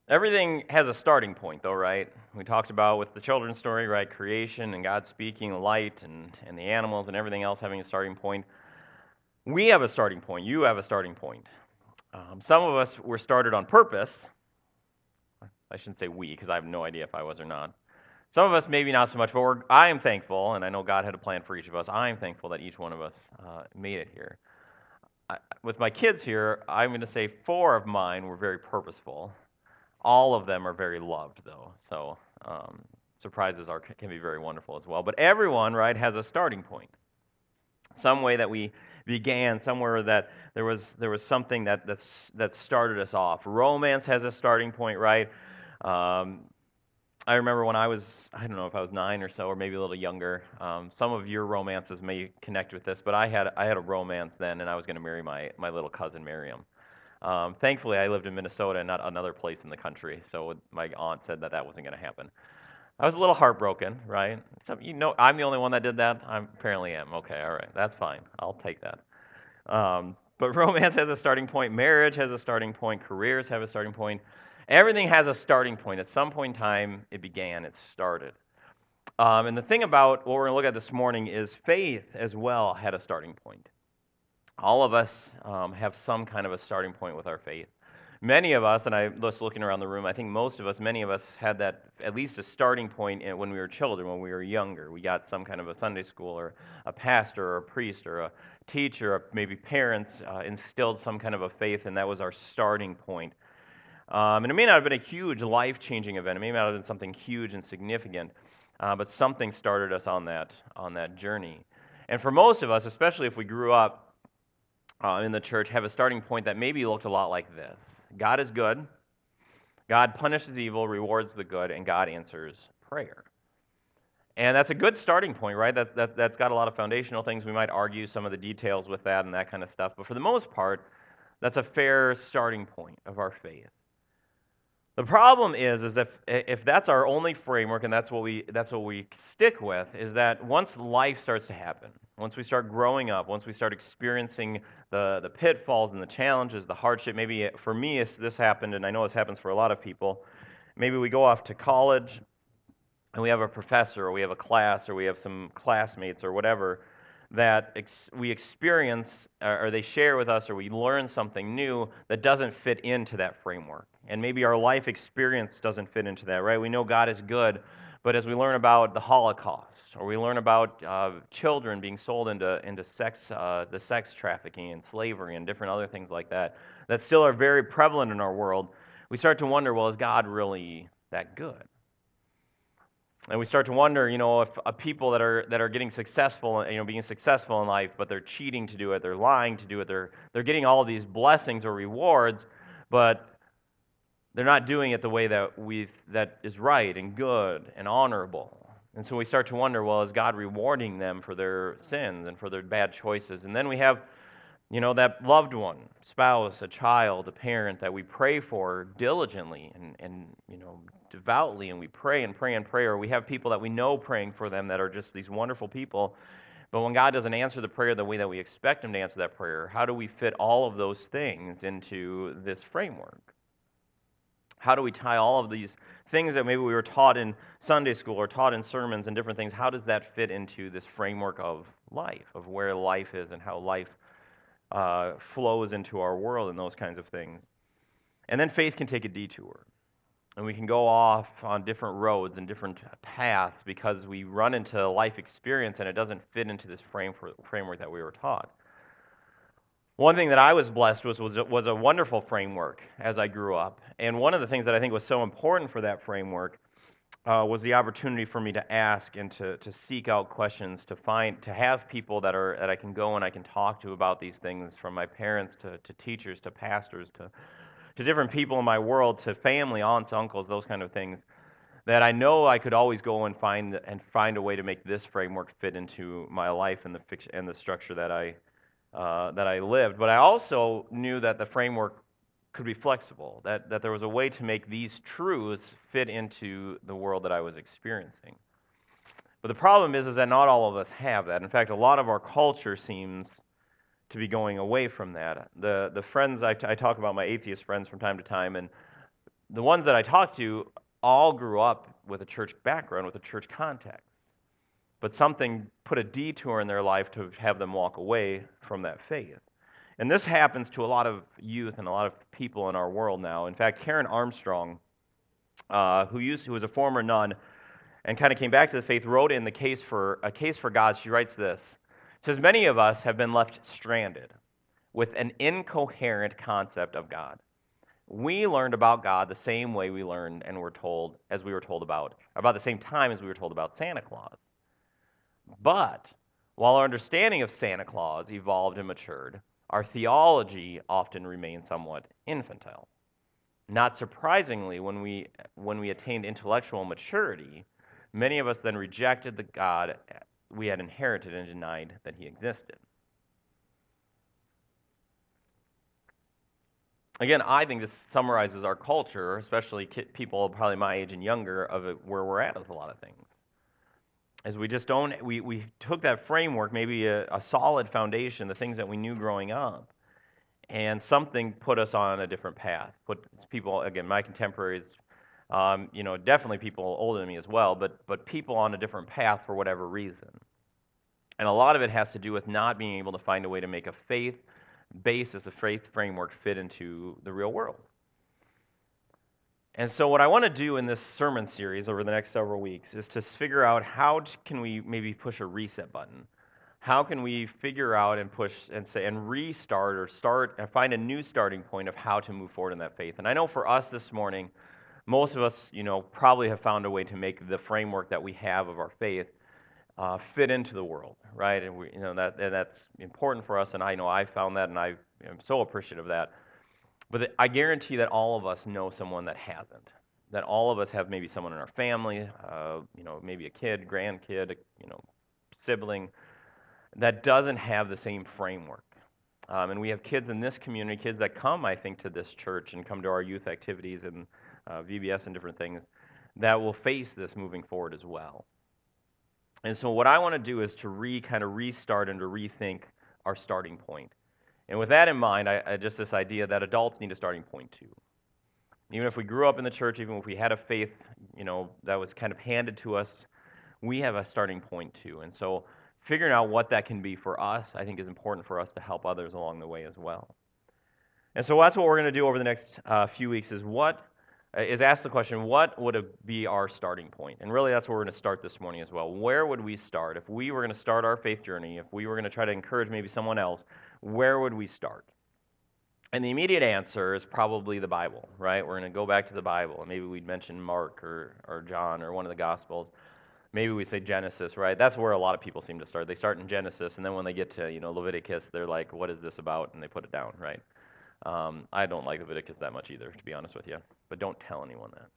Everything has a starting point, though, right? We talked about with the children's story, right? Creation and God speaking, the light and the animals and everything else having a starting point. We have a starting point. You have a starting point. Some of us were started on purpose. I shouldn't say we, because I have no idea if I was or not. Some of us maybe not so much, but I am thankful, and I know God had a plan for each of us. I am thankful that each one of us made it here. With my kids here, I'm going to say 4 of mine were very purposeful. All of them are very loved, though. So surprises can be very wonderful as well. But everyone, right, has a starting point. Some way that we began, somewhere that there was something that started us off. Romance has a starting point, right? Um, I remember when I don't know if I was 9 or so, or maybe a little younger. Some of your romances may connect with this, but I had a romance then, and I was going to marry my little cousin Miriam. Thankfully, I lived in Minnesota and not another place in the country, so my aunt said that wasn't going to happen. I was a little heartbroken, right? So, I'm the only one that did that. I apparently am. Okay, all right, that's fine. I'll take that. But romance has a starting point. Marriage has a starting point. Careers have a starting point. Everything has a starting point. At some point in time, it began. It started. And the thing about what we're going to look at this morning is faith as well had a starting point. All of us have some kind of a starting point with our faith. Many of us, and I was looking around the room, I think most of us, many of us had that at least a starting point when we were children, when we were younger. We got some kind of a Sunday school or a pastor or a priest or a teacher, or maybe parents instilled some kind of a faith, and that was our starting point. And it may not have been a huge life-changing event. It may not have been something huge and significant, but something started us on that journey. And for most of us, especially if we grew up in the church, have a starting point that maybe looked a lot like this: God is good, God punishes evil, rewards the good, and God answers prayer. And that's a good starting point, right? That's got a lot of foundational things. We might argue some of the details with that and that kind of stuff, but for the most part, that's a fair starting point of our faith. The problem is that if that's our only framework and that's what we stick with, is that once life starts to happen, once we start growing up, once we start experiencing the pitfalls and the challenges, the hardship, maybe for me this happened, and I know this happens for a lot of people. Maybe we go off to college and we have a professor, or we have a class, or we have some classmates, or whatever, that we experience, or they share with us, or we learn something new that doesn't fit into that framework. And maybe our life experience doesn't fit into that, right? We know God is good, but as we learn about the Holocaust, or we learn about children being sold into the sex trafficking and slavery and different other things like that, that still are very prevalent in our world, we start to wonder, well, is God really that good? And we start to wonder, if people that are getting successful, being successful in life, but they're cheating to do it, they're lying to do it, they're getting all of these blessings or rewards, but they're not doing it the way that is right and good and honorable. And so we start to wonder, well, is God rewarding them for their sins and for their bad choices? And then we have that loved one, spouse, a child, a parent that we pray for diligently and devoutly, and we pray and pray and pray, or we have people that we know praying for them that are just these wonderful people. But when God doesn't answer the prayer the way that we expect Him to answer that prayer, how do we fit all of those things into this framework? How do we tie all of these things that maybe we were taught in Sunday school or taught in sermons and different things? How does that fit into this framework of life, of where life is and how life flows into our world and those kinds of things? And then faith can take a detour. And we can go off on different roads and different paths because we run into life experience and it doesn't fit into this framework that we were taught. One thing that I was blessed was a wonderful framework as I grew up. And one of the things that I think was so important for that framework was the opportunity for me to ask and to seek out questions, to have people that I can go and I can talk to about these things, from my parents to teachers to pastors to different people in my world, to family, aunts, uncles, those kind of things, that I know I could always go and find a way to make this framework fit into my life and the structure that I lived. But I also knew that the framework could be flexible, that there was a way to make these truths fit into the world that I was experiencing. But the problem is that not all of us have that. In fact, a lot of our culture seems to be going away from that. The friends I talk about, my atheist friends from time to time, and the ones that I talked to all grew up with a church background, with a church context. But something put a detour in their life to have them walk away from that faith. And this happens to a lot of youth and a lot of people in our world now. In fact, Karen Armstrong, who was a former nun and kind of came back to the faith, wrote in the case for a case for God. She writes this. She says, many of us have been left stranded with an incoherent concept of God. We learned about God the same way we learned and were told as we were told about the same time as we were told about Santa Claus. But while our understanding of Santa Claus evolved and matured, our theology often remained somewhat infantile. Not surprisingly, when we attained intellectual maturity, many of us then rejected the God we had inherited and denied that he existed. Again, I think this summarizes our culture, especially people probably my age and younger, of where we're at with a lot of things. As we just don't, we took that framework, maybe a solid foundation, the things that we knew growing up, and something put us on a different path. Put people, again, my contemporaries, definitely people older than me as well, but people on a different path for whatever reason. And a lot of it has to do with not being able to find a way to make a faith basis, a faith framework fit into the real world. And so what I want to do in this sermon series over the next several weeks is to figure out how can we maybe push a reset button. How can we figure out and push and say and restart or start and find a new starting point of how to move forward in that faith. And I know for us this morning, most of us, probably have found a way to make the framework that we have of our faith fit into the world, right? And we, that's important for us. And I know I found that, and I'm so appreciative of that. But I guarantee that all of us know someone that hasn't. That all of us have maybe someone in our family, maybe a kid, grandkid, sibling that doesn't have the same framework. And we have kids in this community, kids that come, I think, to this church and come to our youth activities and VBS and different things that will face this moving forward as well. And so what I want to do is to kind of restart and to rethink our starting point. And with that in mind, I just this idea that adults need a starting point too. Even if we grew up in the church, even if we had a faith, that was kind of handed to us, we have a starting point too. And so figuring out what that can be for us, I think, is important for us to help others along the way as well. And so that's what we're going to do over the next few weeks is ask the question, what would be our starting point? And really that's where we're going to start this morning as well. Where would we start? If we were going to start our faith journey, if we were going to try to encourage maybe someone else, where would we start? And the immediate answer is probably the Bible, right? We're going to go back to the Bible, and maybe we'd mention Mark or John or one of the Gospels. Maybe we say Genesis, right? That's where a lot of people seem to start. They start in Genesis, and then when they get to Leviticus, they're like, "What is this about?" And they put it down, right? I don't like Leviticus that much either, to be honest with you. But don't tell anyone that.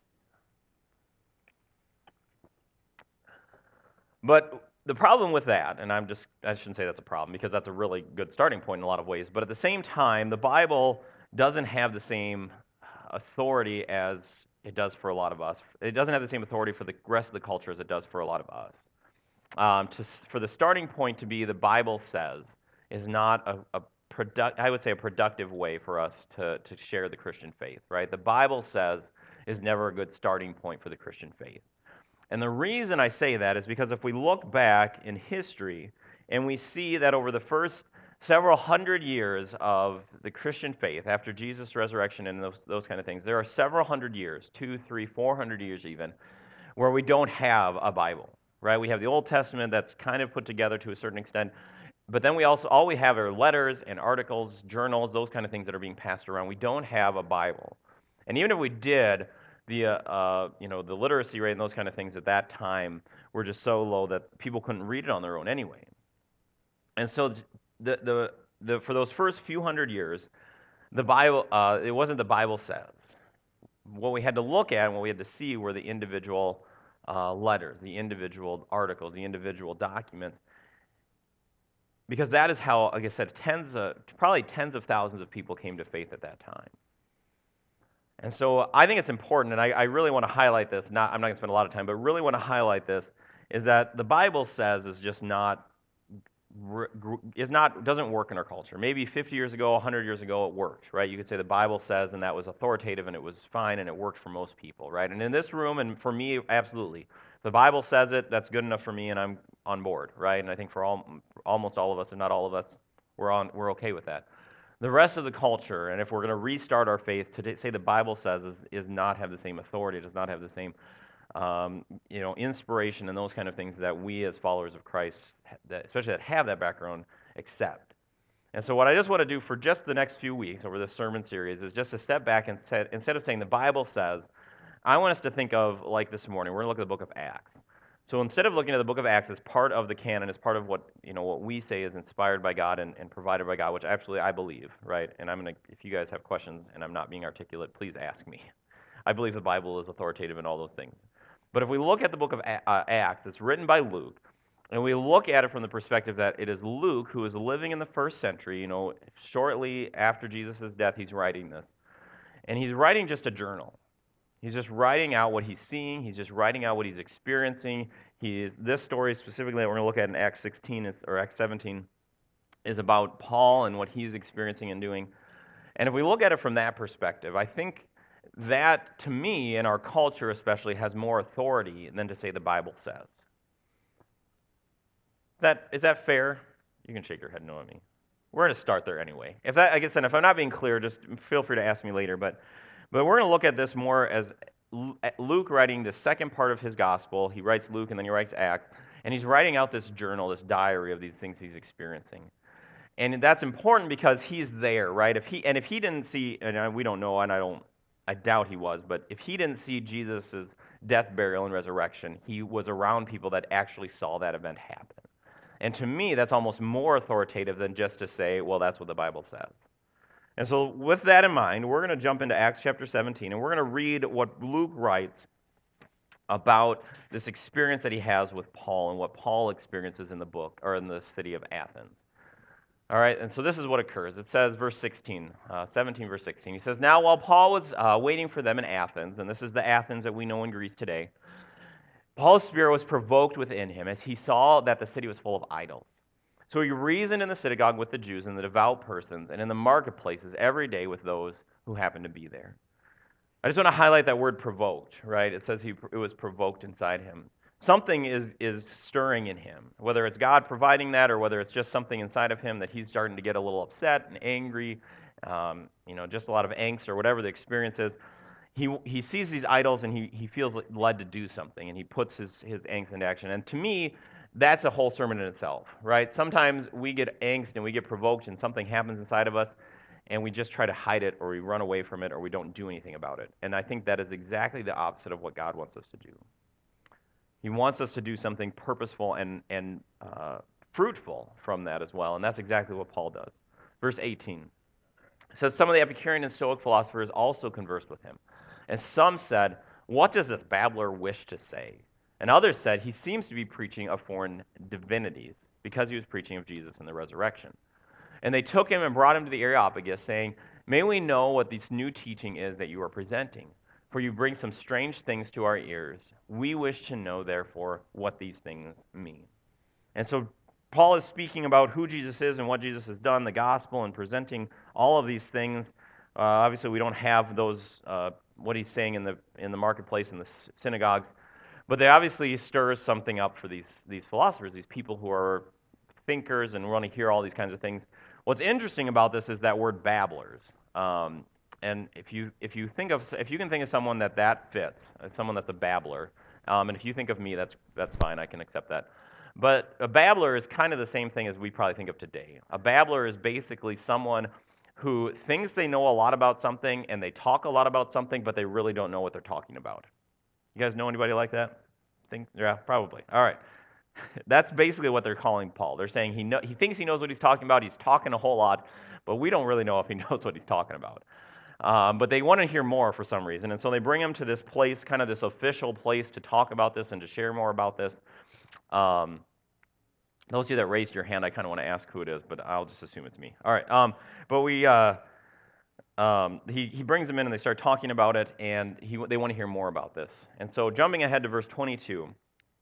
But the problem with that, and I shouldn't say that's a problem because that's a really good starting point in a lot of ways, but at the same time, the Bible doesn't have the same authority as it does for a lot of us. It doesn't have the same authority for the rest of the culture as it does for a lot of us. For the starting point to be the Bible says is not I would say a productive way for us to share the Christian faith, right? The Bible says is never a good starting point for the Christian faith. And the reason I say that is because if we look back in history and we see that over the first several hundred years of the Christian faith, after Jesus' resurrection and those kind of things, there are several hundred years, 200, 300, 400 years even, where we don't have a Bible, right? We have the Old Testament that's kind of put together to a certain extent, but then all we have are letters and articles, journals, those kind of things that are being passed around. We don't have a Bible. And even if we did, the literacy rate and those kind of things at that time were just so low that people couldn't read it on their own anyway. And so for those first few hundred years, the Bible, it wasn't the Bible says. What we had to look at and what we had to see were the individual letters, the individual articles, the individual documents, because that is how, like I said, probably tens of thousands of people came to faith at that time. And so I think it's important, and I really want to highlight this. I'm not going to spend a lot of time, but really want to highlight this, is that the Bible says is just not doesn't work in our culture. Maybe 50 years ago, 100 years ago, it worked, right? You could say the Bible says, and that was authoritative, and it was fine, and it worked for most people, right? And in this room, and for me, absolutely, if the Bible says it, that's good enough for me, and I'm on board, right? And I think for almost all of us, if not all of us, we're okay with that. The rest of the culture, and if we're going to restart our faith, to say the Bible says is not have the same authority, does not have the same inspiration and those kind of things that we as followers of Christ, especially that have that background, accept. And so what I just want to do for just the next few weeks over this sermon series is just to step back and instead of saying the Bible says, I want us to think of, like this morning, we're going to look at the book of Acts. So instead of looking at the book of Acts as part of the canon, as part of what we say is inspired by God and provided by God, which actually I believe, right? And if you guys have questions and I'm not being articulate, please ask me. I believe the Bible is authoritative in all those things. But if we look at the book of Acts, it's written by Luke, and we look at it from the perspective that it is Luke who is living in the first century, shortly after Jesus' death, he's writing this. And he's writing just a journal. He's just writing out what he's seeing. He's just writing out what he's experiencing. This story specifically that we're going to look at in Acts 16 or Acts 17 is about Paul and what he's experiencing and doing. And if we look at it from that perspective, I think that, to me, in our culture especially, has more authority than to say the Bible says. Is that fair? You can shake your head no at me. We're going to start there anyway. Like I said, if I'm not being clear, just feel free to ask me later. But we're going to look at this more as Luke writing the second part of his gospel. He writes Luke and then he writes Acts. And he's writing out this journal, this diary of these things he's experiencing. And that's important because he's there, right? If he didn't see, and we don't know, and I doubt he was, but if he didn't see Jesus' death, burial, and resurrection, he was around people that actually saw that event happen. And to me, that's almost more authoritative than just to say, well, that's what the Bible says. And so with that in mind, we're going to jump into Acts chapter 17, and we're going to read what Luke writes about this experience that he has with Paul and what Paul experiences in the book, or in the city of Athens. All right, and so this is what occurs. It says, verse 16, 17, verse 16. He says, Now while Paul was waiting for them in Athens, and this is the Athens that we know in Greece today, Paul's spirit was provoked within him as he saw that the city was full of idols. So he reasoned in the synagogue with the Jews and the devout persons, and in the marketplaces every day with those who happened to be there. I just want to highlight that word provoked, right? It says it was provoked inside him. Something is stirring in him, whether it's God providing that or whether it's just something inside of him that he's starting to get a little upset and angry, just a lot of angst or whatever the experience is. He sees these idols and he feels led to do something, and he puts his angst into action. And to me, that's a whole sermon in itself, right? Sometimes we get angst and we get provoked and something happens inside of us, and we just try to hide it, or we run away from it, or we don't do anything about it. And I think that is exactly the opposite of what God wants us to do. He wants us to do something purposeful and fruitful from that as well, and that's exactly what Paul does. Verse 18 says, Some of the Epicurean and Stoic philosophers also conversed with him, and some said, What does this babbler wish to say? And others said, He seems to be preaching of foreign divinities, because he was preaching of Jesus and the resurrection. And they took him and brought him to the Areopagus, saying, May we know what this new teaching is that you are presenting? For you bring some strange things to our ears. We wish to know, therefore, what these things mean. And so Paul is speaking about who Jesus is and what Jesus has done, the gospel, and presenting all of these things. Obviously, we don't have those, what he's saying in the marketplace, in the synagogues, but they obviously stirs something up for these philosophers, these people who are thinkers and want to hear all these kinds of things. What's interesting about this is that word babblers. And if you can think of someone that fits, someone that's a babbler, and if you think of me, that's fine. I can accept that. But a babbler is kind of the same thing as we probably think of today. A babbler is basically someone who thinks they know a lot about something and they talk a lot about something, but they really don't know what they're talking about. You guys know anybody like that? Yeah, probably. All right. That's basically what they're calling Paul. They're saying he thinks he knows what he's talking about. He's talking a whole lot, but we don't really know if he knows what he's talking about. But they want to hear more for some reason, and so they bring him to this place, kind of this official place, to talk about this and to share more about this. Those of you that raised your hand, I kind of want to ask who it is, but I'll just assume it's me. All right. He brings them in, and they start talking about it, and they want to hear more about this. And so jumping ahead to verse 22,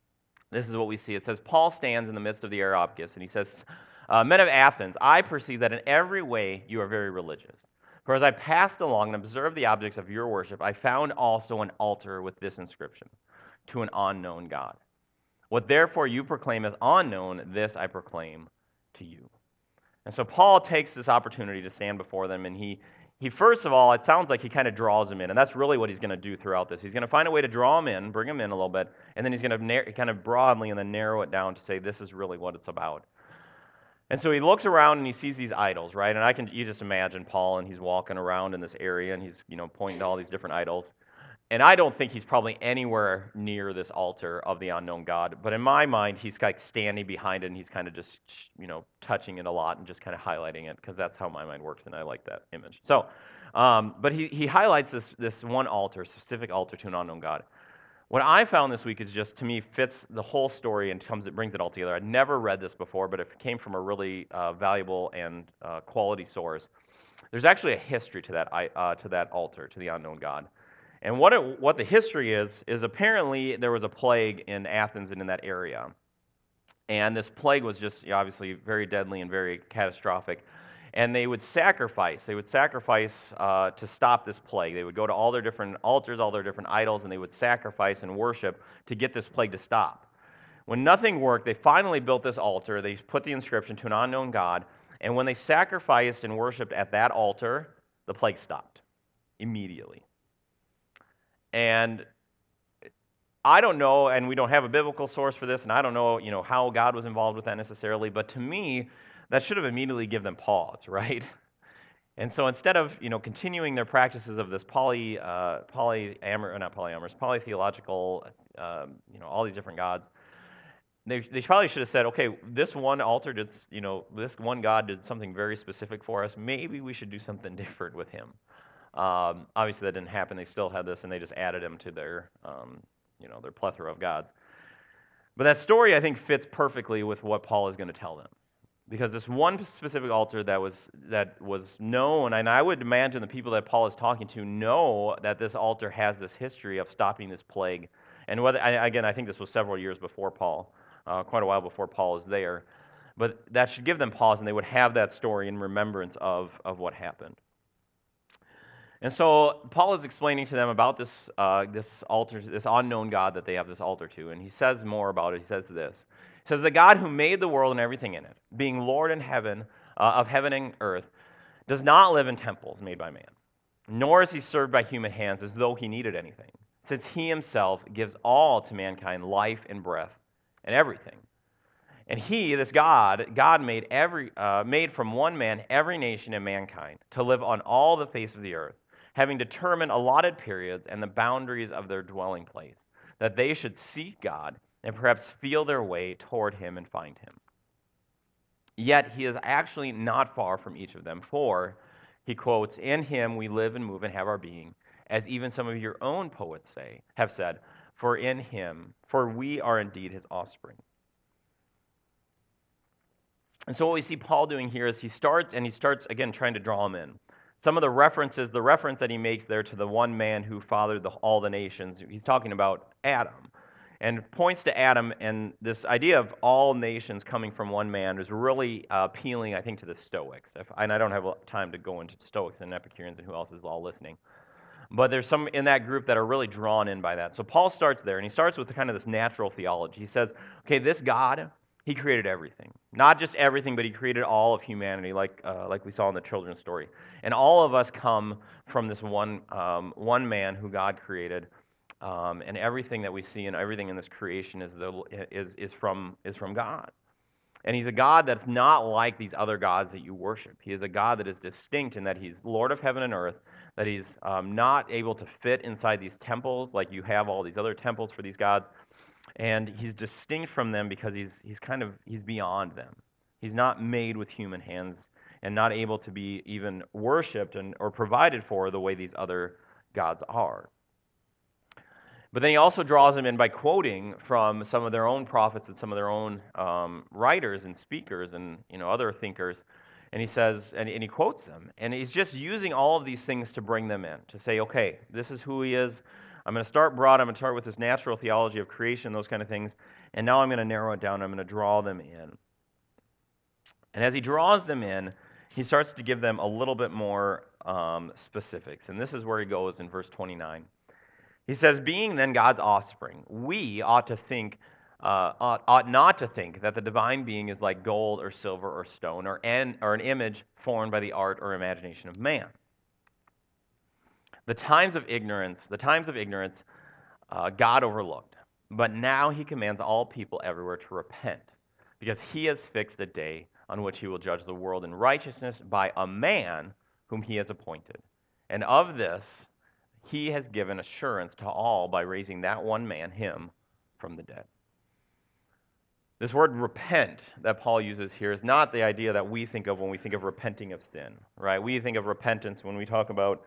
this is what we see. It says, Paul stands in the midst of the Areopagus, and he says, Men of Athens, I perceive that in every way you are very religious. For as I passed along and observed the objects of your worship, I found also an altar with this inscription, to an unknown God. What therefore you proclaim as unknown, this I proclaim to you. And so Paul takes this opportunity to stand before them, and he first of all, it sounds like he kind of draws them in, and that's really what he's going to do throughout this. He's going to find a way to draw them in, bring them in a little bit, and then he's going to kind of broadly and then narrow it down to say this is really what it's about. And so he looks around and he sees these idols, right? And you just imagine Paul, and he's walking around in this area, and he's pointing to all these different idols. And I don't think he's probably anywhere near this altar of the unknown God. But in my mind, he's like standing behind it, and he's kind of just, touching it a lot and just kind of highlighting it, because that's how my mind works, and I like that image. So, but he highlights this one altar, specific altar to an unknown God. What I found this week is just, to me, fits the whole story and it brings it all together. I'd never read this before, but it came from a really valuable and quality source. There's actually a history to that altar, to the unknown God. And what the history is apparently there was a plague in Athens and in that area. And this plague was just obviously very deadly and very catastrophic. And they would sacrifice. To stop this plague. They would go to all their different altars, all their different idols, and they would sacrifice and worship to get this plague to stop. When nothing worked, they finally built this altar. They put the inscription to an unknown God. And when they sacrificed and worshiped at that altar, the plague stopped immediately. And I don't know, and we don't have a biblical source for this, and I don't know, how God was involved with that necessarily, but to me, that should have immediately given them pause, right? And so instead of, continuing their practices of this polytheological, all these different gods, they probably should have said, okay, this one altar did, this one God did something very specific for us. Maybe we should do something different with him. Obviously, that didn't happen. They still had this, and they just added him to their plethora of gods. But that story, I think, fits perfectly with what Paul is going to tell them, because this one specific altar that was known, and I would imagine the people that Paul is talking to know that this altar has this history of stopping this plague. And I think this was several years before Paul, quite a while before Paul is there. But that should give them pause, and they would have that story in remembrance of what happened. And so Paul is explaining to them about this altar, this unknown God that they have this altar to, and he says more about it. He says this. He says, "The God who made the world and everything in it, being Lord in heaven, of heaven and earth, does not live in temples made by man, nor is he served by human hands as though he needed anything, since he himself gives all to mankind life and breath and everything. And he, this God made from one man every nation and mankind to live on all the face of the earth, having determined allotted periods and the boundaries of their dwelling place, that they should seek God and perhaps feel their way toward him and find him. Yet he is actually not far from each of them, for," he quotes, "in him we live and move and have our being, as even some of your own poets have said, for we are indeed his offspring." And so what we see Paul doing here is he starts again trying to draw them in. Some of the reference that he makes there to the one man who fathered all the nations, he's talking about Adam, and points to Adam, and this idea of all nations coming from one man is really appealing, I think, to the Stoics. And I don't have time to go into Stoics and Epicureans and who else is all listening. But there's some in that group that are really drawn in by that. So Paul starts there, and he starts with kind of this natural theology. He says, okay, this God, he created everything. Not just everything, but he created all of humanity, like we saw in the children's story. And all of us come from this one man who God created, and everything that we see and everything in this creation is from God. And he's a God that's not like these other gods that you worship. He is a God that is distinct in that he's Lord of heaven and earth, that he's not able to fit inside these temples like you have all these other temples for these gods. And he's distinct from them because he's beyond them. He's not made with human hands and not able to be even worshipped or provided for the way these other gods are. But then he also draws them in by quoting from some of their own prophets and some of their own writers and speakers and other thinkers. And he says, and he quotes them. And he's just using all of these things to bring them in, to say, okay, this is who he is. I'm going to start broad. I'm going to start with this natural theology of creation, those kind of things. And now I'm going to narrow it down. I'm going to draw them in. And as he draws them in, he starts to give them a little bit more specifics. And this is where he goes in verse 29. He says, being then God's offspring, we ought to think, ought not to think that the divine being is like gold or silver or stone or an image formed by the art or imagination of man. The times of ignorance, God overlooked. But now he commands all people everywhere to repent, because he has fixed a day on which he will judge the world in righteousness by a man whom he has appointed. And of this he has given assurance to all by raising that one man, him, from the dead. This word repent that Paul uses here is not the idea that we think of when we think of repenting of sin, right? We think of repentance when we talk about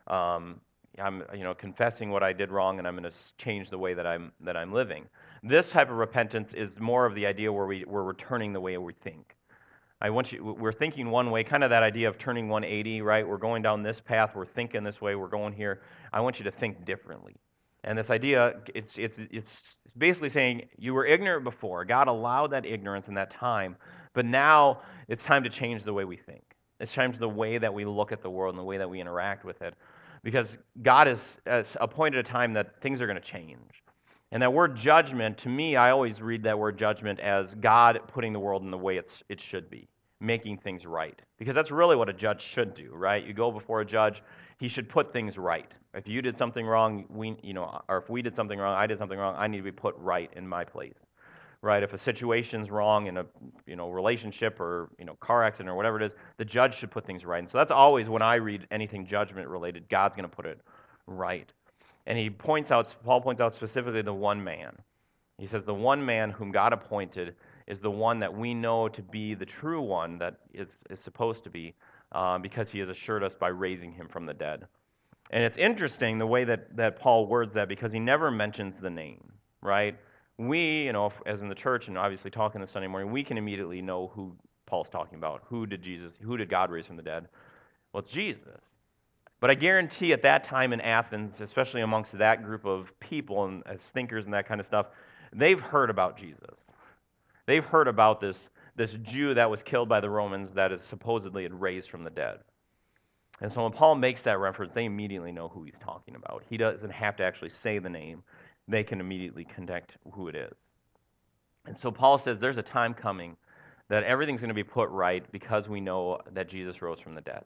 I'm confessing what I did wrong and I'm going to change the way that I'm living. This type of repentance is more of the idea where we're returning the way we think. We're thinking one way, kind of that idea of turning 180, right? We're going down this path, we're thinking this way, we're going here. I want you to think differently. And this idea, it's basically saying you were ignorant before. God allowed that ignorance in that time, but now it's time to change the way we think. It's time the way that we look at the world and the way that we interact with it. Because God has appointed a time that things are going to change. And that word judgment, to me, I always read that word judgment as God putting the world in the way it should be, making things right. Because that's really what a judge should do, right? You go before a judge, he should put things right. If you did something wrong, or if we did something wrong, I did something wrong, I need to be put right in my place, right? If a situation's wrong in a relationship or car accident or whatever it is, the judge should put things right. And so that's always when I read anything judgment related, God's going to put it right. And Paul points out specifically the one man. He says the one man whom God appointed is the one that we know to be the true one that is supposed to be, because he has assured us by raising him from the dead. And it's interesting the way that Paul words that, because he never mentions the name, right? We, as in the church and obviously talking this Sunday morning, we can immediately know who Paul's talking about. Who did God raise from the dead? Well, it's Jesus. But I guarantee at that time in Athens, especially amongst that group of people and as thinkers and that kind of stuff, they've heard about Jesus. They've heard about this Jew that was killed by the Romans that is supposedly had raised from the dead. And so when Paul makes that reference, they immediately know who he's talking about. He doesn't have to actually say the name. They can immediately connect who it is. And so Paul says there's a time coming that everything's going to be put right because we know that Jesus rose from the dead.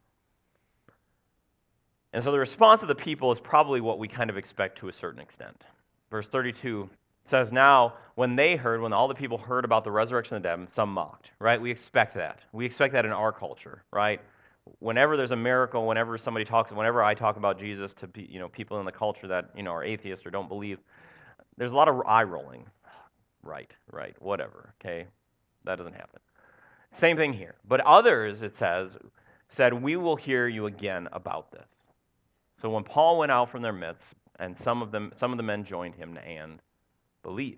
And so the response of the people is probably what we kind of expect to a certain extent. Verse 32 says, now, when all the people heard about the resurrection of the dead, some mocked, right? We expect that. We expect that in our culture, right? Whenever there's a miracle, whenever I talk about Jesus to people in the culture that are atheists or don't believe, there's a lot of eye rolling. Right, whatever, okay? That doesn't happen. Same thing here. But others, it said, we will hear you again about this. So when Paul went out from their midst, and some of the men joined him and believed.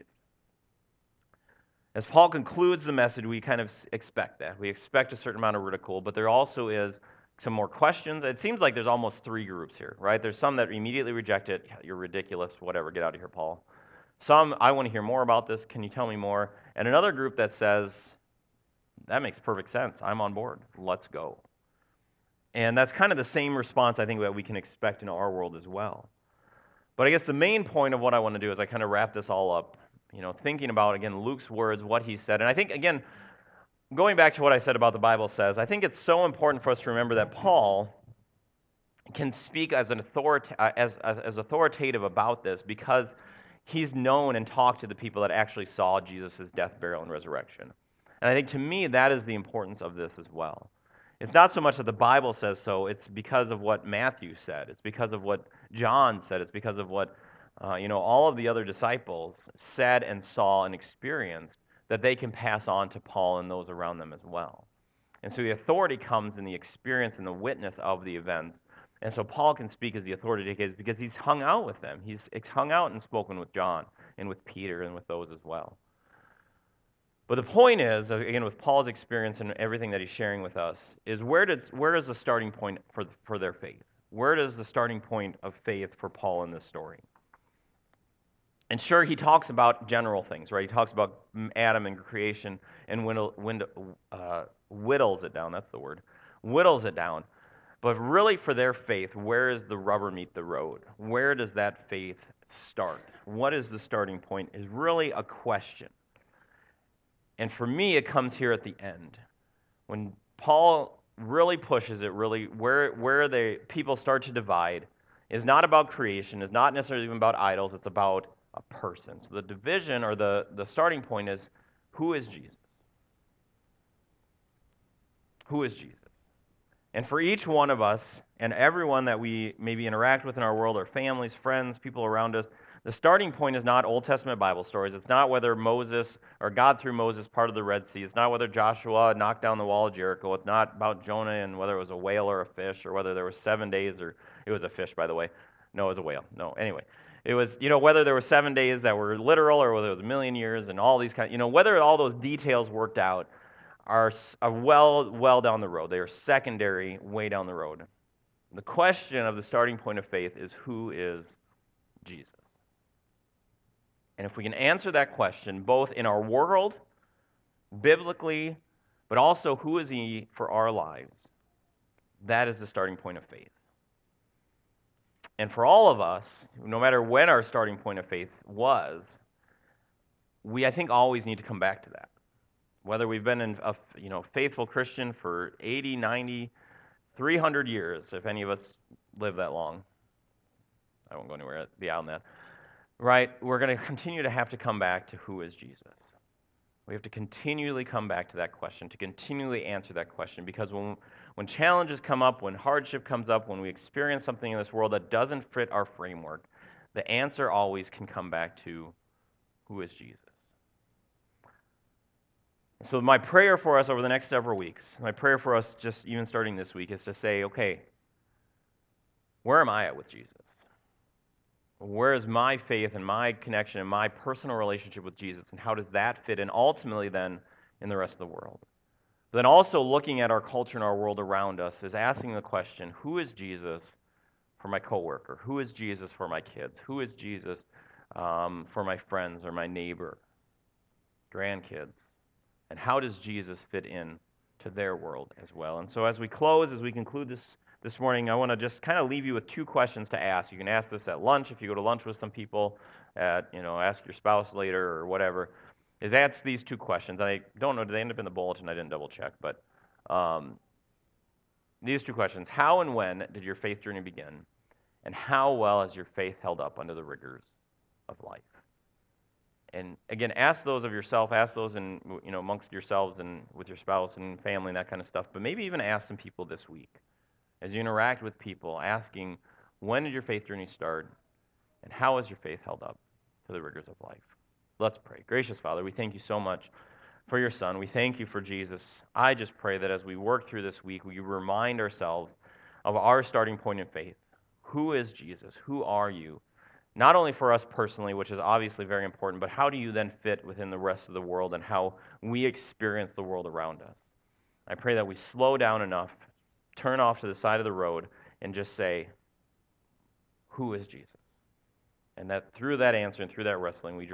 As Paul concludes the message, we kind of expect that. We expect a certain amount of ridicule, but there also is some more questions. It seems like there's almost three groups here, right? There's some that immediately reject it. You're ridiculous, whatever, get out of here, Paul. Some, I want to hear more about this. Can you tell me more? And another group that says, that makes perfect sense. I'm on board. Let's go. And that's kind of the same response I think that we can expect in our world as well. But I guess the main point of what I want to do is I kind of wrap this all up, thinking about, again, Luke's words, what he said. And I think, again, going back to what I said about the Bible says, I think it's so important for us to remember that Paul can speak as authoritative about this because he's known and talked to the people that actually saw Jesus' death, burial, and resurrection. And I think to me, that is the importance of this as well. It's not so much that the Bible says so, it's because of what Matthew said. It's because of what John said. It's because of what all of the other disciples said and saw and experienced that they can pass on to Paul and those around them as well. And so the authority comes in the experience and the witness of the events. And so Paul can speak as the authority because he's hung out with them. He's hung out and spoken with John and with Peter and with those as well. But the point is, again, with Paul's experience and everything that he's sharing with us, is where does the starting point for their faith? Where does the starting point of faith for Paul in this story? And sure, he talks about general things, right? He talks about Adam and creation and whittles it down. That's the word. Whittles it down. But really, for their faith, where is the rubber meet the road? Where does that faith start? What is the starting point? Is really a question. And for me, it comes here at the end. When Paul really pushes it, really where they people start to divide is not about creation, is not necessarily even about idols, it's about a person. So the division or the starting point is, who is Jesus? Who is Jesus? And for each one of us and everyone that we maybe interact with in our world, our families, friends, people around us, the starting point is not Old Testament Bible stories. It's not whether Moses or God through Moses parted the Red Sea. It's not whether Joshua knocked down the wall of Jericho. It's not about Jonah and whether it was a whale or a fish or whether there were 7 days or it was a fish, by the way. No, it was a whale. No, anyway. It was, whether there were 7 days that were literal or whether it was a million years and all these kind, whether all those details worked out are well down the road. They are secondary, way down the road. The question of the starting point of faith is, who is Jesus? And if we can answer that question, both in our world, biblically, but also who is he for our lives, that is the starting point of faith. And for all of us, no matter when our starting point of faith was, we, I think, always need to come back to that. Whether we've been a faithful Christian for 80, 90, 300 years, if any of us live that long. I won't go anywhere beyond that. Right? We're going to continue to have to come back to who is Jesus. We have to continually come back to that question, to continually answer that question, because when challenges come up, when hardship comes up, when we experience something in this world that doesn't fit our framework, the answer always can come back to who is Jesus. So my prayer for us over the next several weeks, my prayer for us just even starting this week, is to say, okay, where am I at with Jesus? Where is my faith and my connection and my personal relationship with Jesus, and how does that fit in ultimately then in the rest of the world? Then also looking at our culture and our world around us is asking the question, who is Jesus for my coworker? Who is Jesus for my kids? Who is Jesus for my friends or my neighbor, grandkids? And how does Jesus fit in to their world as well? And so as we conclude this morning, I want to just kind of leave you with two questions to ask. You can ask this at lunch if you go to lunch with some people, ask your spouse later or whatever, is ask these two questions. I don't know, did they end up in the bulletin? I didn't double check, but these two questions. How and when did your faith journey begin? And how well has your faith held up under the rigors of life? And again, ask those of yourself, ask those in, amongst yourselves and with your spouse and family and that kind of stuff, but maybe even ask some people this week. As you interact with people, asking, when did your faith journey start? And how has your faith held up to the rigors of life? Let's pray. Gracious Father, we thank you so much for your Son. We thank you for Jesus. I just pray that as we work through this week, we remind ourselves of our starting point in faith. Who is Jesus? Who are you? Not only for us personally, which is obviously very important, but how do you then fit within the rest of the world and how we experience the world around us? I pray that we slow down enough, turn off to the side of the road, and just say, who is Jesus? And that through that answer and through that wrestling, we